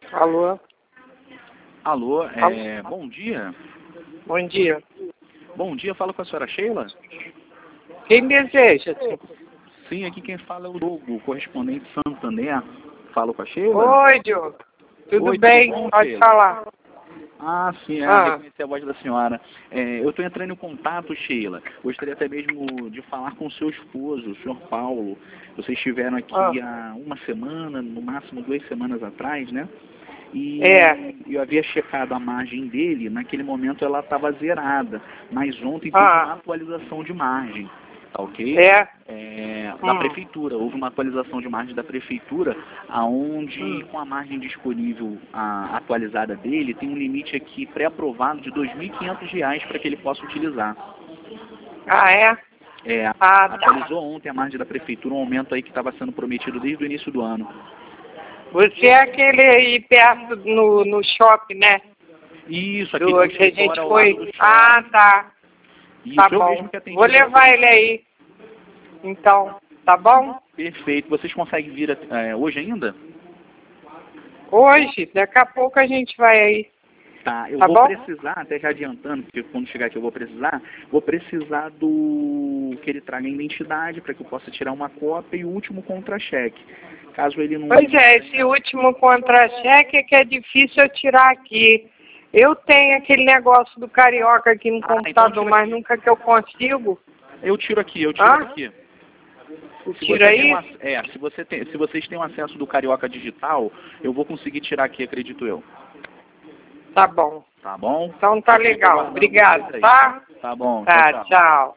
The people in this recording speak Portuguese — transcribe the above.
Alô? Alô, Alô? bom dia. Bom dia. Bom dia, falo com a senhora Sheila? Quem deseja? Sim, aqui quem fala é o Diogo, correspondente Santander. Falo com a Sheila? Oi, Diogo. Tudo Oi, bem? tudo bom, Pode Sheila? falar. Ah, sim, Ah. reconheci a voz da senhora. Eu estou entrando em contato, Sheila. Gostaria até mesmo de falar com o seu esposo, o senhor Paulo. Vocês estiveram aqui há uma semana, no máximo 2 semanas atrás, né? E eu havia checado a margem dele, naquele momento ela estava zerada, mas ontem teve uma atualização de margem, tá ok? Da prefeitura, houve uma atualização de margem da prefeitura, aonde com a margem disponível atualizada dele, tem um limite aqui pré-aprovado de R$ 2.500 para que ele possa utilizar. Ah, é? Atualizou ontem a margem da prefeitura, um aumento aí que estava sendo prometido desde o início do ano. Você é aquele aí perto no shopping, né? Isso, aqui Do no que a gente escritório ao foi. lado do shopping. Ah, tá. Isso, Tá eu bom. mesmo que atendi Vou levar ele aí. Então, tá bom? Perfeito. Vocês conseguem vir hoje ainda? Hoje, daqui a pouco a gente vai aí. Tá, eu Tá vou bom? precisar, até já adiantando, porque quando chegar aqui eu vou precisar que ele traga a identidade para que eu possa tirar uma cópia e o último contra-cheque. Caso ele não... Pois é, esse último contra-cheque é que é difícil eu tirar aqui. Eu tenho aquele negócio do Carioca aqui no computador, então mas nunca que eu consigo. Eu tiro aqui, eu tiro aqui. Tira aí? Se vocês têm um acesso do Carioca Digital, eu vou conseguir tirar aqui, acredito eu. Tá bom. Tá bom? Então tá legal. Obrigado, tá? Tá bom. Tá, tchau.